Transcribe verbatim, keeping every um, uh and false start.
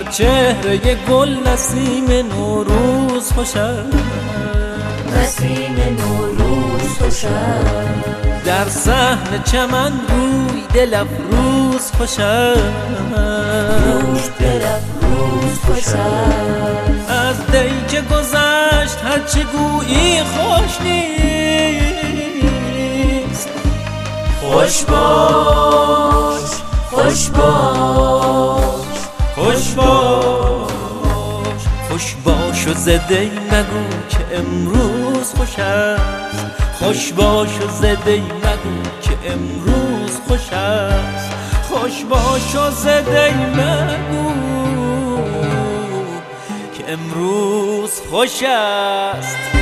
بر چهره گل نسیم نوروز خوش است، نسیم نوروز خوش است. در صحن چمن روی دل افروز خوش است، روش دل افروز خوش است. از دی که گذشت هرچه گویی خوش نیست. خوش باش خوش باش خوش باش خوش باش و زده مگو که امروز خوش است. خوش باش و زده مگو که امروز خوش است. خوش باش و زده مگو که امروز خوش است.